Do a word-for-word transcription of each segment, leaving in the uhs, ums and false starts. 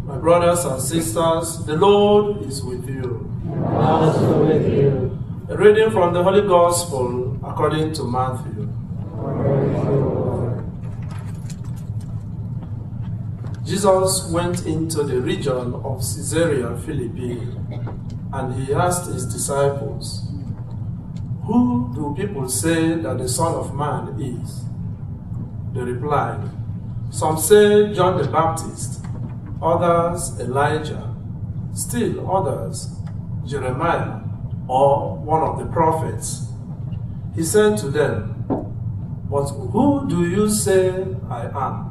My brothers and sisters, the Lord is with you. And also with you. A reading from the Holy Gospel according to Matthew. Praise you, Lord. Jesus went into the region of Caesarea Philippi, and he asked his disciples, "Who do people say that the Son of Man is?" They replied, "Some say John the Baptist, others Elijah, still others Jeremiah or one of the prophets." He said to them, "But who do you say I am?"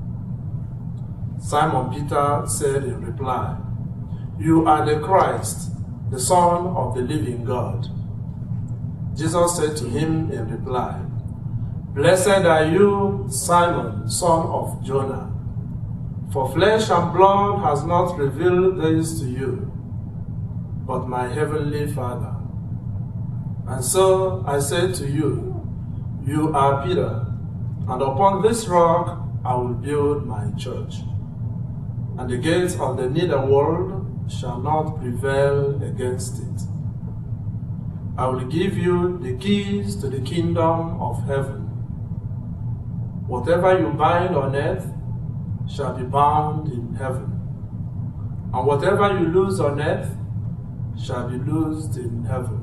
Simon Peter said in reply, "You are the Christ, the Son of the living God." Jesus said to him in reply, "Blessed are you, Simon, son of Jonah. For flesh and blood has not revealed this to you, but my heavenly Father. And so I say to you, you are Peter, and upon this rock I will build my church, and the gates of the netherworld shall not prevail against it. I will give you the keys to the kingdom of heaven. Whatever you bind on earth shall be bound in heaven, and whatever you loose on earth shall be loosed in heaven."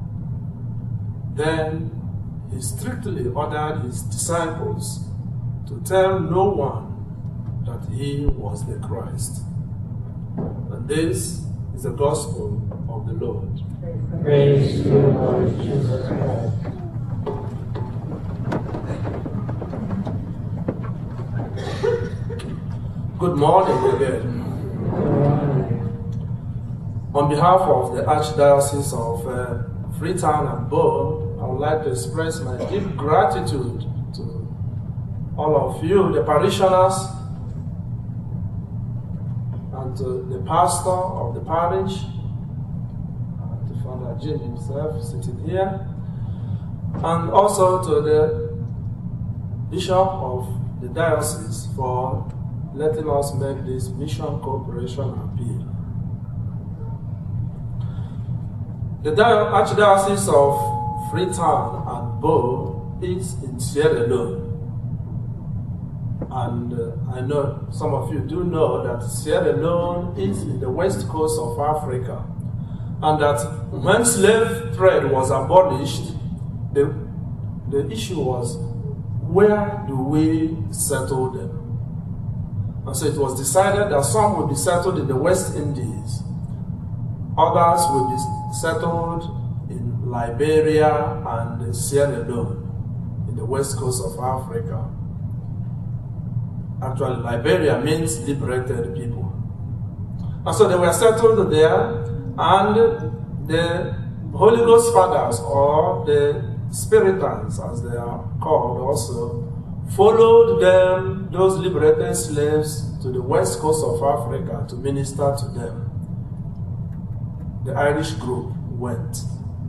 Then he strictly ordered his disciples to tell no one that he was the Christ. And this is the gospel of the Lord. Praise to you, Lord Jesus Christ. Good morning again. On behalf of the Archdiocese of uh, Freetown and Bow, I would like to express my deep gratitude to all of you, the parishioners, and to the pastor of the parish, and to Father Jim himself sitting here, and also to the Bishop of the Diocese for letting us make this mission cooperation appeal. The Archdiocese of Freetown and Bow is in Sierra Leone. And uh, I know some of you do know that Sierra Leone is in the west coast of Africa, and that when slave trade was abolished, the, the issue was, where do we settle them? And so it was decided that some will be settled in the West Indies, others will be settled in Liberia and Sierra Leone, in the west coast of Africa. Actually, Liberia means liberated people. And so they were settled there, and the Holy Ghost Fathers, or the Spiritans as they are called also, followed them, those liberated slaves, to the west coast of Africa to minister to them. The Irish group went.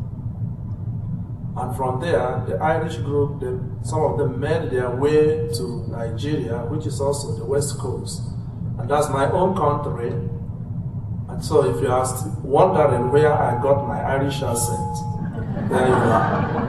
And from there, the Irish group, they, some of them made their way to Nigeria, which is also the west coast. And that's my own country. And so if you are wondering where I got my Irish accent, there you are.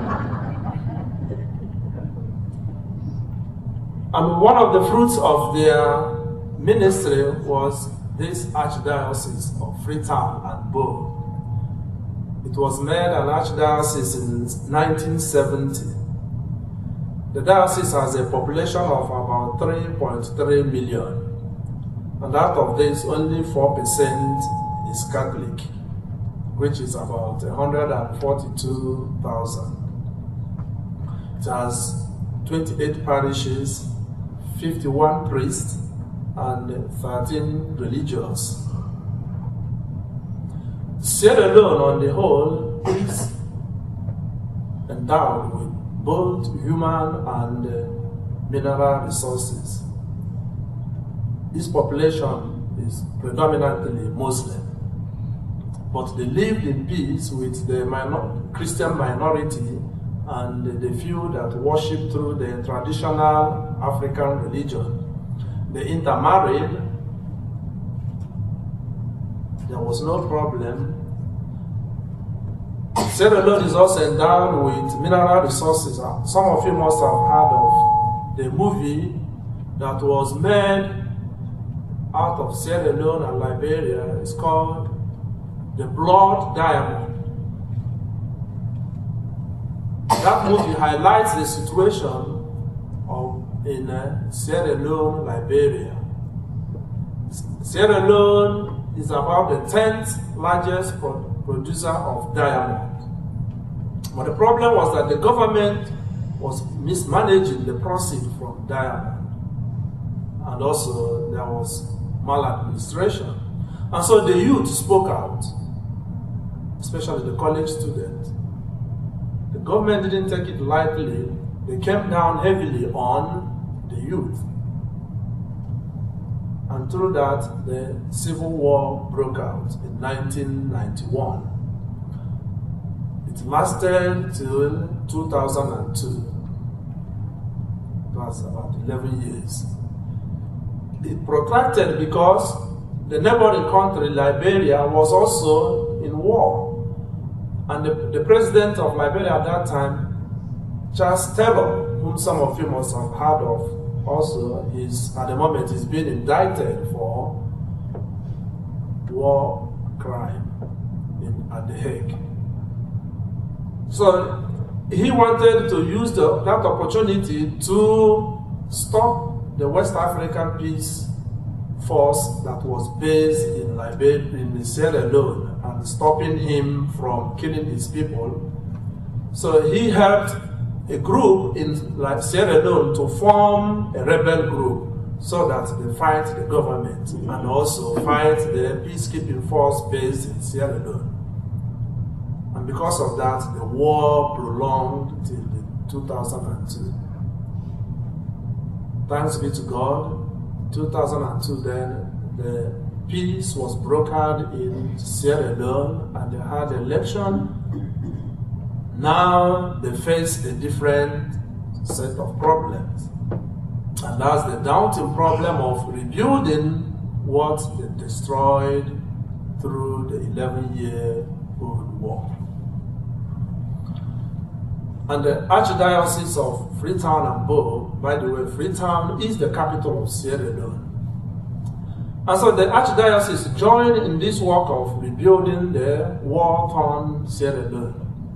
And one of the fruits of their ministry was this Archdiocese of Freetown and Bow. It was made an archdiocese in nineteen seventy. The diocese has a population of about three point three million, and out of this, only four percent is Catholic, which is about one hundred forty-two thousand. It has twenty-eight parishes, fifty-one priests, and thirteen religious. Sierra Leone, on the whole, is endowed with both human and uh, mineral resources. This population is predominantly Muslim, but they lived in peace with the minor Christian minority and the few that worship through the traditional African religion. They intermarried, there was no problem. Sierra Leone is also endowed with mineral resources. Some of you must have heard of the movie that was made out of Sierra Leone and Liberia. It's called The Blood Diamond. That movie highlights the situation of in uh, Sierra Leone, Liberia. Sierra Leone is about the tenth largest pro producer of diamond. But the problem was that the government was mismanaging the proceeds from diamond. And also there was maladministration. And so the youth spoke out, especially the college students. The government didn't take it lightly. They came down heavily on the youth. And through that, the Civil War broke out in nineteen ninety-one. It lasted till two thousand two. That's about eleven years. It protracted because the neighboring country, Liberia, was also in war. And the, the president of Liberia at that time, Charles Taylor, whom some of you must have heard of, also is at the moment is being indicted for war crime in, at The Hague. So he wanted to use the, that opportunity to stop the West African Peace Force that was based in Liberia, in Sierra Leone, and stopping him from killing his people. So he helped a group in like Sierra Leone to form a rebel group so that they fight the government and also fight the peacekeeping force based in Sierra Leone. And because of that, the war prolonged till two thousand two. Thanks be to God, two thousand two then, the peace was brokered in Sierra Leone and they had an election. Now they face a different set of problems. And that's the daunting problem of rebuilding what they destroyed through the eleven-year-old war. And the Archdiocese of Freetown and Bo, by the way, Freetown is the capital of Sierra Leone. And so the Archdiocese joined in this work of rebuilding the war-torn Sierra Leone.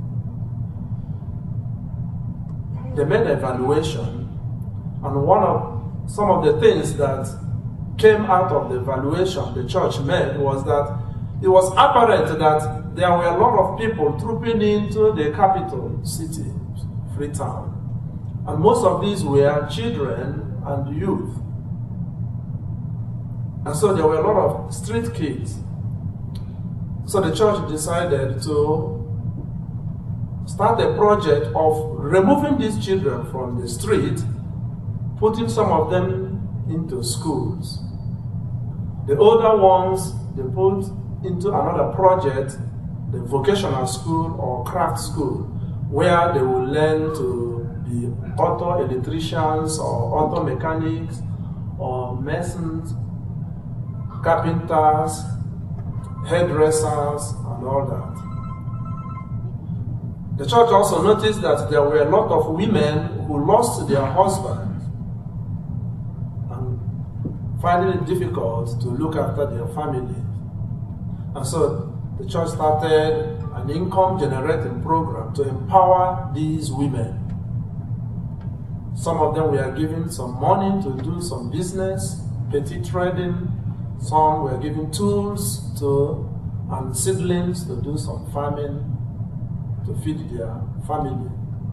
They made an evaluation, and one of some of the things that came out of the evaluation the church made was that it was apparent that there were a lot of people trooping into the capital city, Freetown. And most of these were children and youth. And so there were a lot of street kids. So the church decided to start a project of removing these children from the street, putting some of them into schools. The older ones, they put into another project, the vocational school or craft school, where they will learn to be auto electricians or auto mechanics or masons, carpenters, hairdressers, and all that. The church also noticed that there were a lot of women who lost their husbands and finding it difficult to look after their families. And so the church started an income generating program to empower these women. Some of them were given some money to do some business, petty trading. Some were given tools to and seedlings to do some farming, to feed their family.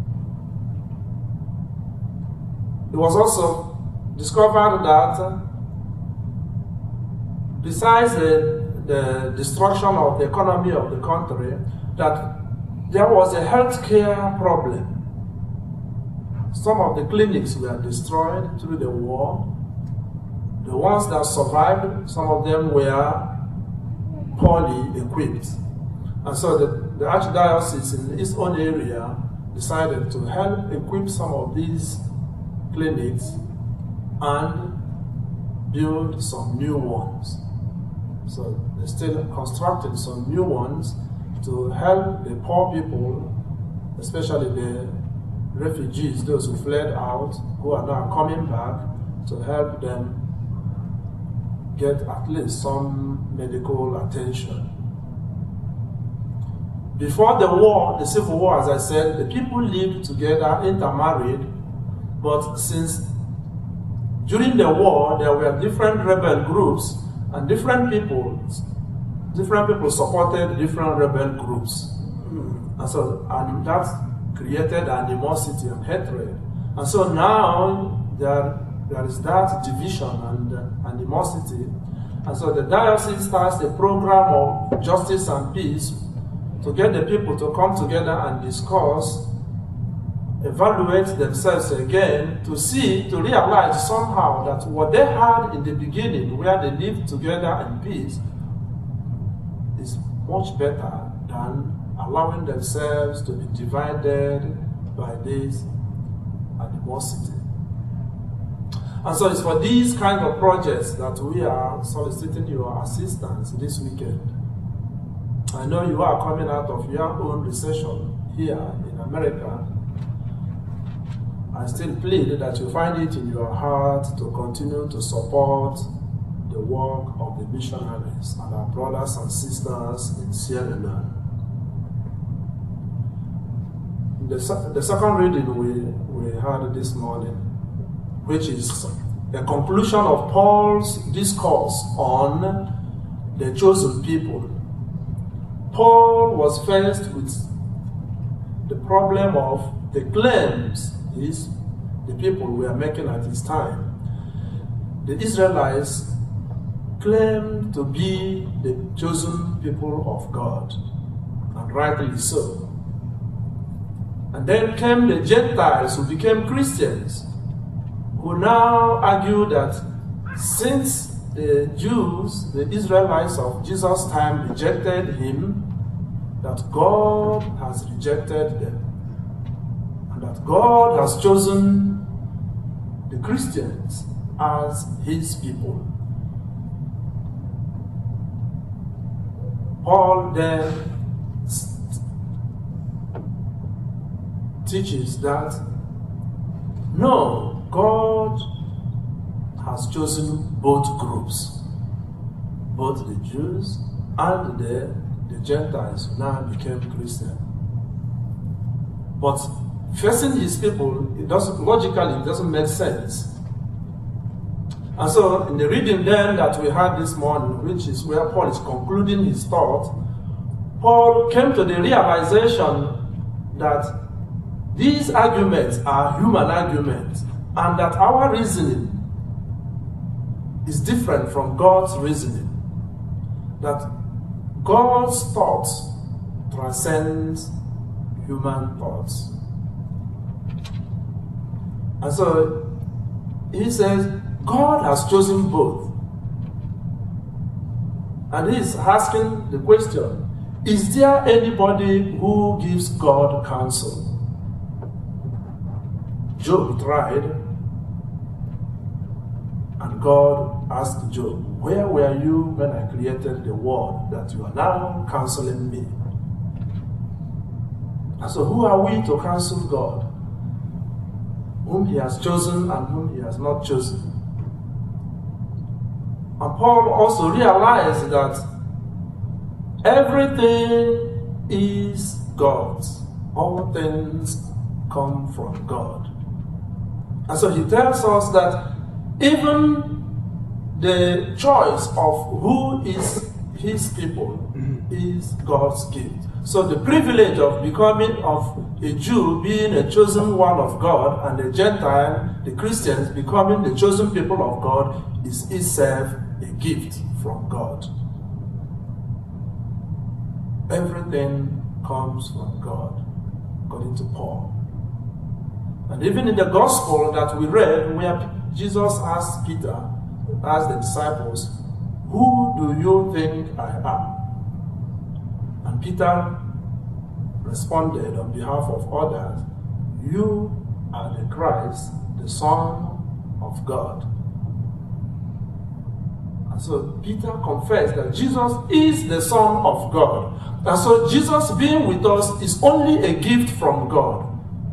It was also discovered that besides the, the destruction of the economy of the country, that there was a healthcare problem. Some of the clinics were destroyed through the war. The ones that survived, some of them were poorly equipped. And so the, the Archdiocese in its own area decided to help equip some of these clinics and build some new ones. So they're still constructing some new ones to help the poor people, especially the refugees, those who fled out, who are now coming back, to help them get at least some medical attention. Before the war, the Civil War, as I said, the people lived together, intermarried, but since during the war, there were different rebel groups, and different people, different people supported different rebel groups. And so, and that created animosity and hatred. And so now there, there is that division and uh, animosity. And so the diocese starts a program of justice and peace to get the people to come together and discuss, evaluate themselves again, to see, to realize somehow that what they had in the beginning, where they lived together in peace, is much better than allowing themselves to be divided by this animosity. And so it's for these kind of projects that we are soliciting your assistance this weekend. I know you are coming out of your own recession here in America. I still plead that you find it in your heart to continue to support the work of the missionaries and our brothers and sisters in Sierra Leone. The, the second reading we, we had this morning, which is a conclusion of Paul's discourse on the chosen people. Paul was faced with the problem of the claims his, the people were making at his time. The Israelites claimed to be the chosen people of God, and rightly so. And then came the Gentiles who became Christians, who now argue that since the Jews, the Israelites of Jesus' time, rejected him, that God has rejected them, and that God has chosen the Christians as his people. Paul then teaches that no, God has chosen both groups, both the Jews and the, the Gentiles who now became Christian. But facing his people, it doesn't logically it doesn't make sense. And so in the reading then that we had this morning, which is where Paul is concluding his thought, Paul came to the realization that these arguments are human arguments, and that our reasoning is different from God's reasoning. That God's thoughts transcends human thoughts. And so he says, God has chosen both. And he's asking the question, is there anybody who gives God counsel? Job tried, and God asked Job, where were you when I created the world that you are now counseling me? And so who are we to counsel God? Whom he has chosen and whom he has not chosen. And Paul also realized that everything is God's. All things come from God. And so he tells us that even the choice of who is his people is God's gift. So the privilege of becoming of a Jew, being a chosen one of God, and the Gentile, the Christians, becoming the chosen people of God, is itself a gift from God. Everything comes from God, according to Paul. And even in the gospel that we read, where Jesus asked Peter, asked the disciples, who do you think I am? And Peter responded on behalf of others, you are the Christ, the Son of God. And so Peter confessed that Jesus is the Son of God. And so Jesus being with us is only a gift from God.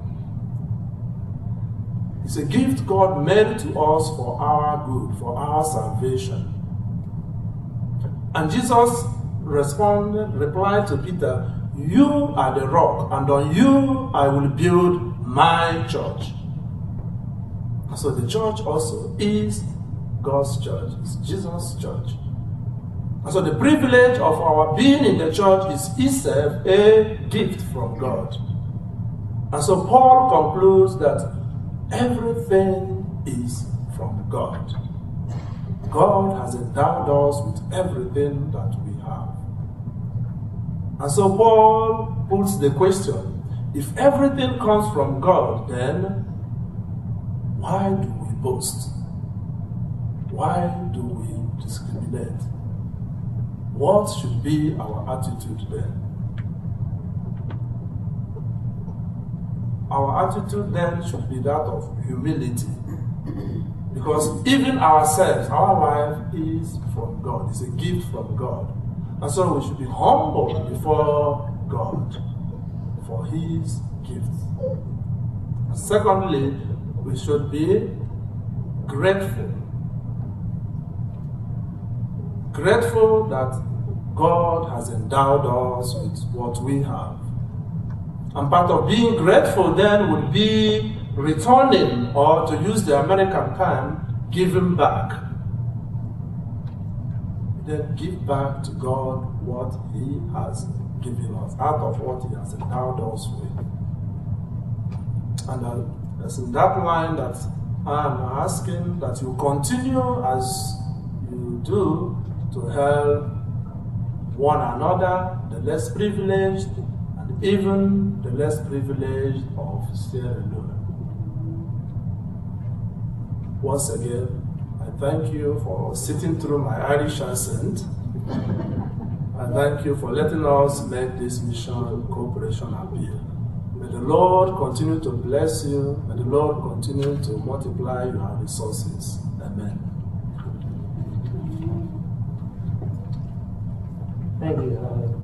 It's a gift God made to us for our good, for our salvation. And Jesus responded, replied to Peter, "You are the rock, and on you I will build my church." And so the church also is God's church. It's Jesus' church. And so the privilege of our being in the church is itself a gift from God. And so Paul concludes that everything is from God. God has endowed us with everything that we have. And so Paul puts the question, if everything comes from God, then why do we boast? Why do we discriminate? What should be our attitude then? Our attitude then should be that of humility. Because even ourselves, our life is from God. It's a gift from God. And so we should be humble before God for His gifts. And secondly, we should be grateful. Grateful that God has endowed us with what we have. And part of being grateful then would be returning, or to use the American term, giving back. Then give back to God what He has given us, out of what He has endowed us with. And uh, it's in that line that I am asking that you continue as you do to help one another, the less privileged, and even the less privileged of Sierra Leone. Once again, I thank you for sitting through my Irish accent. I thank you for letting us make this mission cooperation appeal. May the Lord continue to bless you. May the Lord continue to multiply your resources. Amen. Thank you, Father.